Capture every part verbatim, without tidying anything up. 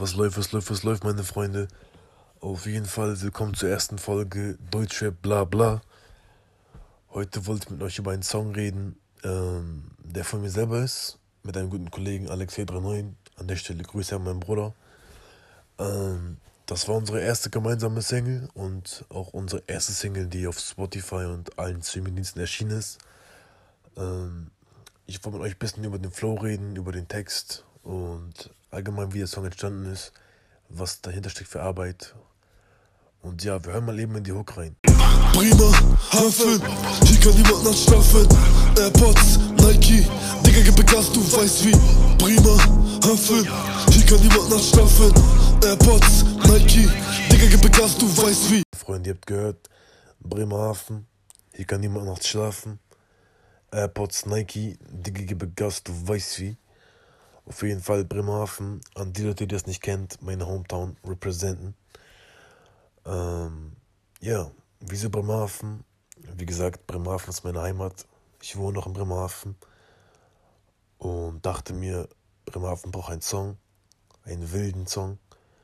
Was läuft, was läuft, was läuft, meine Freunde? Auf jeden Fall willkommen zur ersten Folge Deutschrap bla bla. Heute wollte ich mit euch über einen Song reden, ähm, der von mir selber ist, mit einem guten Kollegen Alexei neun. An der Stelle Grüße an meinen Bruder. Ähm, das war unsere erste gemeinsame Single und auch unsere erste Single, die auf Spotify und allen Streamingdiensten erschienen ist. Ähm, ich wollte mit euch ein bisschen über den Flow reden, über den Text und allgemein, wie der Song entstanden ist, was dahinter steckt für Arbeit. Und ja, wir hören mal eben in die Hook rein. Prima, Hafen, hier kann niemand nachschlafen. AirPods, Nike, Digga, gib Gas, du weißt wie. Prima, Hafen, hier kann niemand nachschlafen. AirPods, Nike, Digga, gib Gas, du weißt wie. Freunde, ihr habt gehört, Bremerhaven, hier kann niemand nachts schlafen. AirPods, Nike, Digga, gib Gas, du weißt wie. Auf jeden Fall Bremerhaven, an die Leute, die das nicht kennt, meine Hometown representen. Ähm, ja, wieso Bremerhaven? Wie gesagt, Bremerhaven ist meine Heimat. Ich wohne noch in Bremerhaven und dachte mir, Bremerhaven braucht einen Song, einen wilden Song.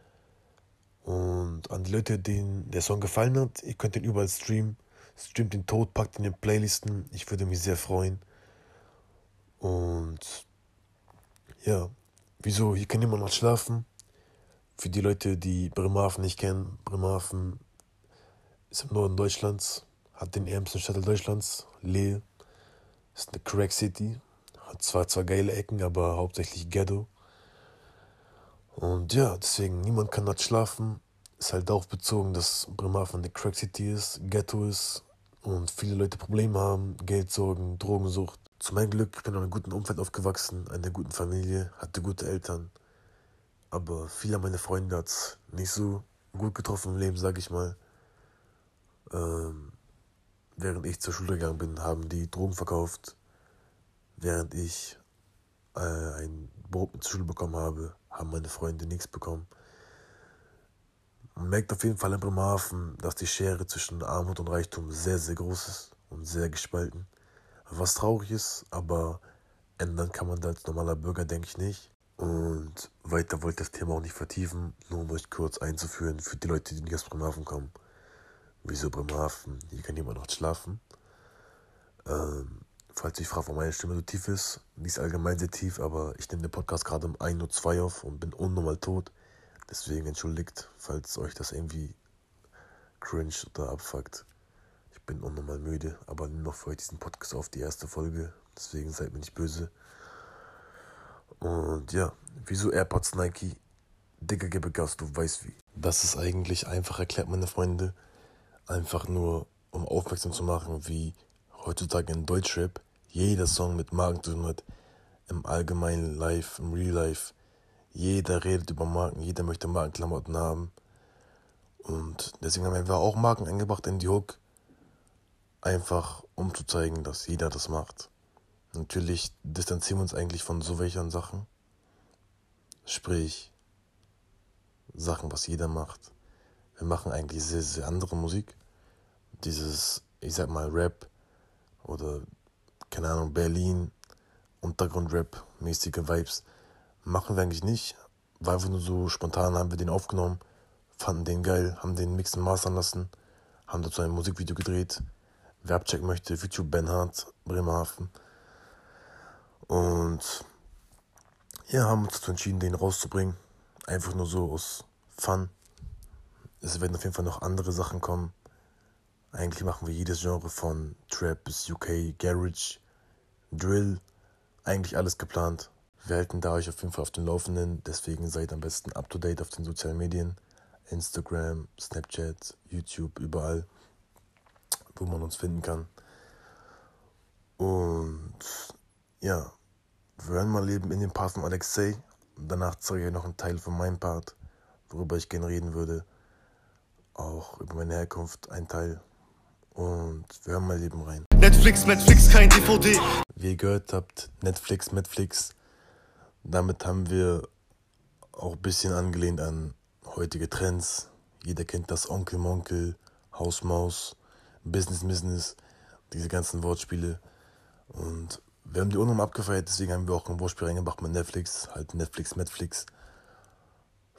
Und an die Leute, denen der Song gefallen hat, ihr könnt den überall streamen. Streamt den tot, packt ihn in den Playlisten. Ich würde mich sehr freuen. Und ja, wieso? Hier kann niemand noch schlafen. Für die Leute, die Bremerhaven nicht kennen, Bremerhaven ist im Norden Deutschlands, hat den ärmsten Stadtteil Deutschlands, Lehl, ist eine Crack City, hat zwar zwar geile Ecken, aber hauptsächlich Ghetto. Und ja, deswegen, niemand kann dort schlafen. Ist halt darauf bezogen, dass Bremerhaven eine Crack City ist, Ghetto ist und viele Leute Probleme haben, Geldsorgen, Drogensucht. Zu meinem Glück, ich bin in einem guten Umfeld aufgewachsen, einer guten Familie, hatte gute Eltern. Aber viele meiner Freunde hat es nicht so gut getroffen im Leben, sag ich mal. Ähm, während ich zur Schule gegangen bin, haben die Drogen verkauft. Während ich äh, ein Brot mit zur Schule bekommen habe, haben meine Freunde nichts bekommen. Man merkt auf jeden Fall in Bremerhaven, dass die Schere zwischen Armut und Reichtum sehr, sehr groß ist und sehr gespalten. Was traurig ist, aber ändern kann man da als normaler Bürger, denke ich, nicht. Und weiter wollte ich das Thema auch nicht vertiefen, nur um euch kurz einzuführen für die Leute, die nicht aus Bremerhaven kommen. Wieso Bremerhaven? Hier kann niemand nachts schlafen. Ähm, falls ihr euch fragt, warum meine Stimme so tief ist, die ist allgemein sehr tief, aber ich nehme den Podcast gerade um ein Uhr zwei auf und bin unnormal tot. Deswegen entschuldigt, falls euch das irgendwie cringe oder abfuckt. Ich bin unnormal müde, aber nehme noch für euch diesen Podcast auf, die erste Folge. Deswegen seid mir nicht böse. Und ja, wieso AirPods Nike? Digga, gebe Gas, du weißt wie. Das ist eigentlich einfach erklärt, meine Freunde. Einfach nur, um aufmerksam zu machen, wie heutzutage in Deutschrap jeder Song mit Marken zu tun hat. Im allgemeinen Life, im Real Life. Jeder redet über Marken, jeder möchte Markenklamotten haben. Und deswegen haben wir auch Marken eingebracht in die Hook. Einfach, um zu zeigen, dass jeder das macht. Natürlich distanzieren wir uns eigentlich von so welchen Sachen. Sprich, Sachen, was jeder macht. Wir machen eigentlich sehr, sehr andere Musik. Dieses, ich sag mal, Rap oder, keine Ahnung, Berlin, Untergrund-Rap, mäßige Vibes, machen wir eigentlich nicht. War einfach nur so spontan, haben wir den aufgenommen, fanden den geil, haben den mixen mastern lassen, haben dazu ein Musikvideo gedreht. Wer abchecken möchte, YouTube Benhard, Bremerhaven. Und ja, haben uns dazu entschieden, den rauszubringen. Einfach nur so aus Fun. Es werden auf jeden Fall noch andere Sachen kommen. Eigentlich machen wir jedes Genre von Trap bis U K, Garage, Drill. Eigentlich alles geplant. Wir halten da euch auf jeden Fall auf den Laufenden. Deswegen seid am besten up to date auf den sozialen Medien. Instagram, Snapchat, YouTube, überall, wo man uns finden kann. Und ja, wir hören mal eben in den Part von Alexei. Danach zeige ich euch noch einen Teil von meinem Part, worüber ich gerne reden würde. Auch über meine Herkunft, ein Teil. Und wir hören mal eben rein. Netflix, Netflix, kein D V D. Wie ihr gehört habt, Netflix, Netflix. Damit haben wir auch ein bisschen angelehnt an heutige Trends. Jeder kennt das Onkel, Monkel, Haus, Maus, Business, Business, diese ganzen Wortspiele. Und wir haben die unnormal abgefeiert, deswegen haben wir auch ein Wortspiel reingebracht mit Netflix, halt Netflix, Netflix.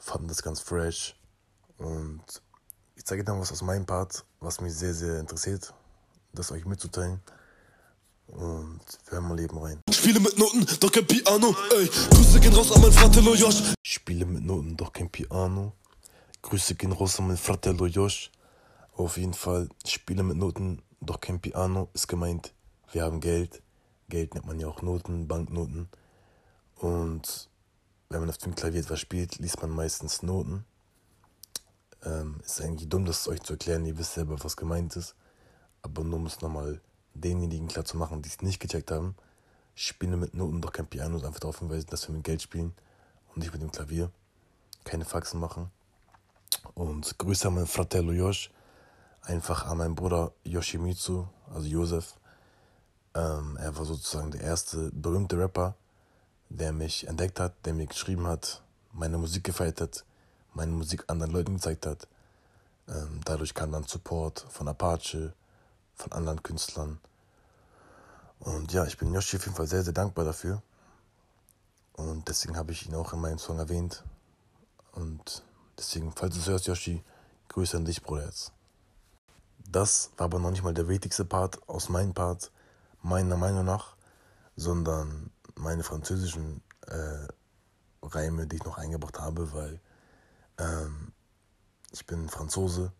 fanden das ganz fresh. Und ich zeige dann was aus meinem Part, was mich sehr, sehr interessiert, das euch mitzuteilen. Und wir hören mal Leben rein. Spiele mit Noten, doch kein Piano, ey. Grüße gehen raus an mein Fratello Josh. Spiele mit Noten, doch kein Piano. Grüße gehen raus an mein Fratello Josh. Auf jeden Fall, Spiele mit Noten, doch kein Piano, ist gemeint, wir haben Geld. Geld nennt man ja auch Noten, Banknoten. Und wenn man auf dem Klavier etwas spielt, liest man meistens Noten. Ähm, ist eigentlich dumm, das euch zu erklären, ihr wisst selber, was gemeint ist. Aber nur um es nochmal denjenigen klar zu machen, die es nicht gecheckt haben. Spiele mit Noten, doch kein Piano, ist einfach darauf hinweisen, dass wir mit Geld spielen und nicht mit dem Klavier. Keine Faxen machen. Und Grüße an meinen Fratello Josh. Einfach an meinen Bruder Yoshimitsu, also Josef. Ähm, er war sozusagen der erste berühmte Rapper, der mich entdeckt hat, der mir geschrieben hat, meine Musik gefeiert hat, meine Musik anderen Leuten gezeigt hat. Ähm, dadurch kam dann Support von Apache, von anderen Künstlern. Und ja, ich bin Yoshi auf jeden Fall sehr, sehr dankbar dafür. Und deswegen habe ich ihn auch in meinem Song erwähnt. Und deswegen, falls du es hörst, Yoshi, Grüße an dich, Bruderherz. Das war aber noch nicht mal der wichtigste Part aus meinem Part, meiner Meinung nach, sondern meine französischen äh, Reime, die ich noch eingebracht habe, weil ähm, ich bin Franzose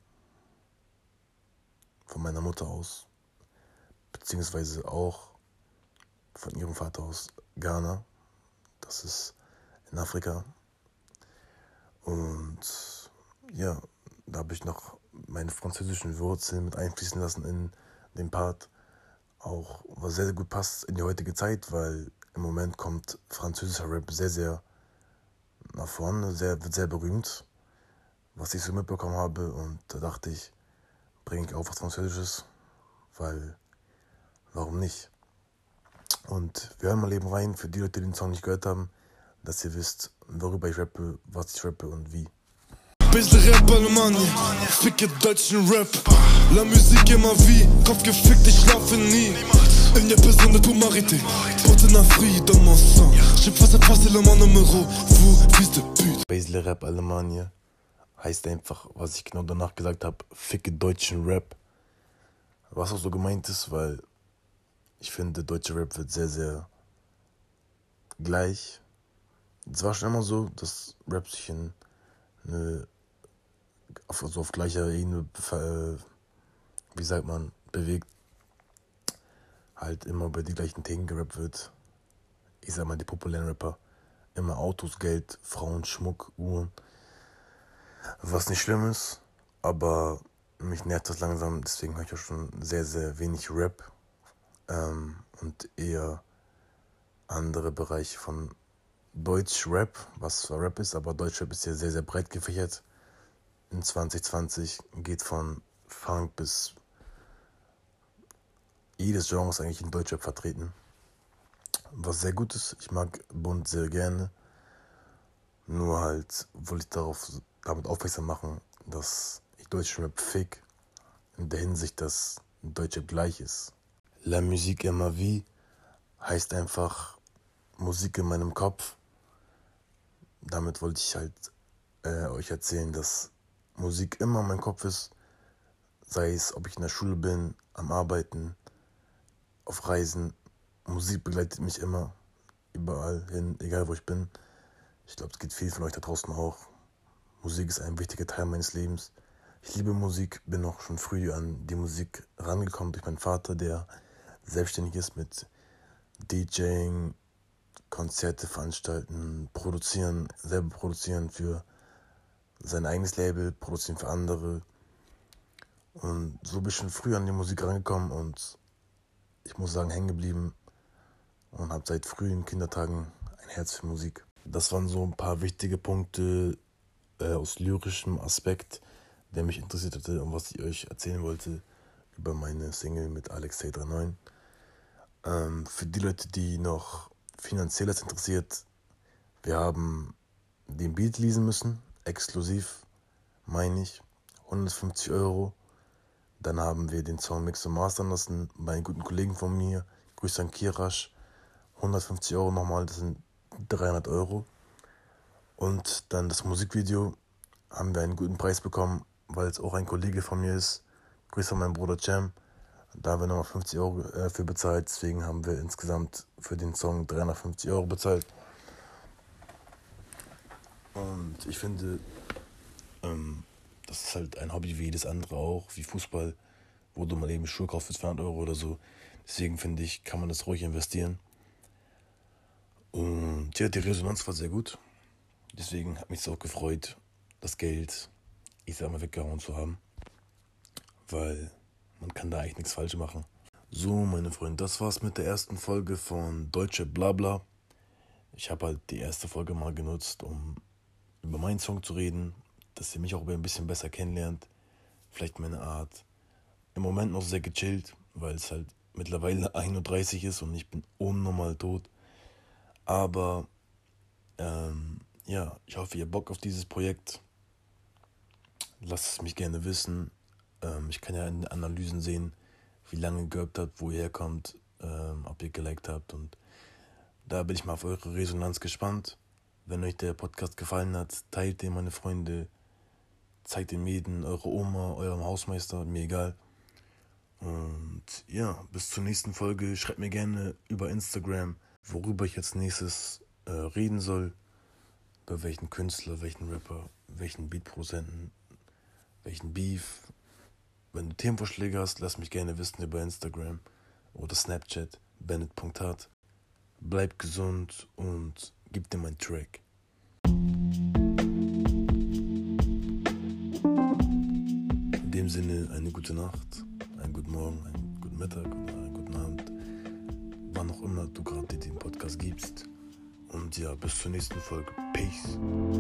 von meiner Mutter aus, beziehungsweise auch von ihrem Vater aus Ghana, das ist in Afrika. Und ja, da habe ich noch meine französischen Wurzeln mit einfließen lassen in den Part. Auch was sehr, sehr gut passt in die heutige Zeit, weil im Moment kommt französischer Rap sehr, sehr nach vorne, sehr, wird sehr berühmt, was ich so mitbekommen habe. Und da dachte ich, bringe ich auch was Französisches, weil, warum nicht? Und wir hören mal eben rein, für die Leute, die den Song nicht gehört haben, dass ihr wisst, worüber ich rappe, was ich rappe und wie. Bisschen Rap Allemagne, ficke deutschen Rap. La musique est ma vie, Kopf gefickt, ich schlafe nie. Il n'y a personne pour m'arrêter, porte un fruit dans mon sang. J'ai passé facilement numéro, vous, fils de pute. Basel Rap Allemagne heißt einfach, was ich genau danach gesagt habe, ficke deutschen Rap. Was auch so gemeint ist, weil ich finde, deutscher Rap wird sehr, sehr gleich. Es war schon immer so, dass Rap sich in eine, auf, also auf gleicher Ebene, wie sagt man, bewegt. Halt immer über die gleichen Themen gerappt wird. Ich sag mal, die populären Rapper. Immer Autos, Geld, Frauen, Schmuck, Uhren. Was nicht schlimm ist, aber mich nervt das langsam. Deswegen höre ich auch schon sehr, sehr wenig Rap. Ähm, und eher andere Bereiche von Deutsch-Rap, was zwar Rap ist, aber Deutsch-Rap ist ja sehr, sehr breit gefächert. In zwanzig zwanzig geht von Funk bis jedes Genre ist eigentlich in Deutschrap vertreten. Was sehr gut ist, ich mag Bund sehr gerne. Nur halt wollte ich darauf, damit aufmerksam machen, dass ich Deutschrap fick, in der Hinsicht, dass Deutschrap gleich ist. La musique est ma vie heißt einfach Musik in meinem Kopf. Damit wollte ich halt äh, euch erzählen, dass Musik immer in meinem Kopf ist. Sei es, ob ich in der Schule bin, am Arbeiten, auf Reisen. Musik begleitet mich immer, überall hin, egal wo ich bin. Ich glaube, es geht viel von euch da draußen auch. Musik ist ein wichtiger Teil meines Lebens. Ich liebe Musik, bin auch schon früh an die Musik rangekommen durch meinen Vater, der selbstständig ist mit DJing, Konzerte veranstalten, produzieren, selber produzieren für sein eigenes Label, produzieren für andere. Und so bin ich schon früh an die Musik rangekommen und ich muss sagen, hängen geblieben und habe seit frühen Kindertagen ein Herz für Musik. Das waren so ein paar wichtige Punkte äh, aus lyrischem Aspekt, der mich interessiert hatte und was ich euch erzählen wollte über meine Single mit Alexei neununddreißig. Ähm, für die Leute, die noch Finanzielles interessiert, wir haben den Beat leasen müssen, exklusiv, meine ich, hundertfünfzig Euro. Dann haben wir den Song mixen und mastern lassen bei einem guten Kollegen von mir, Grüße an Kirasch, hundertfünfzig Euro nochmal, das sind dreihundert Euro. Und dann das Musikvideo haben wir einen guten Preis bekommen, weil es auch ein Kollege von mir ist. Grüße an meinen Bruder Cem. Da haben wir nochmal fünfzig Euro äh, für bezahlt. Deswegen haben wir insgesamt für den Song dreihundertfünfzig Euro bezahlt. Und ich finde, ähm, das ist halt ein Hobby wie jedes andere auch, wie Fußball, wo du mal eben Schuhe kaufst für zweihundert Euro oder so. Deswegen finde ich, kann man das ruhig investieren. Und ja, die Resonanz war sehr gut. Deswegen hat mich es auch gefreut, das Geld, ich sag mal, weggehauen zu haben. Weil man kann da eigentlich nichts falsch machen. So, meine Freunde, das war's mit der ersten Folge von Deutsche Blabla. Ich habe halt die erste Folge mal genutzt, um über meinen Song zu reden, dass ihr mich auch ein bisschen besser kennenlernt. Vielleicht meine Art. Im Moment noch sehr gechillt, weil es halt mittlerweile ein Uhr dreißig ist und ich bin unnormal tot. Aber ähm, ja, ich hoffe, ihr habt Bock auf dieses Projekt. Lasst es mich gerne wissen. Ähm, ich kann ja in den Analysen sehen, wie lange ihr gehabt habt, wo ihr herkommt, ähm, ob ihr geliked habt. Und da bin ich mal auf eure Resonanz gespannt. Wenn euch der Podcast gefallen hat, teilt den, meine Freunde. Zeigt den Mäden, eure Oma, eurem Hausmeister, mir egal. Und ja, bis zur nächsten Folge. Schreibt mir gerne über Instagram, worüber ich jetzt nächstes äh, reden soll. Über welchen Künstler, welchen Rapper, welchen Beatproduzenten, welchen Beef. Wenn du Themenvorschläge hast, lass mich gerne wissen über Instagram oder Snapchat, bennett punkt hart. Bleib gesund und gib dir meinen Track. In dem Sinne, eine gute Nacht, einen guten Morgen, einen guten Mittag oder einen guten Abend, wann auch immer du gerade den Podcast gibst. Und ja, bis zur nächsten Folge. Peace.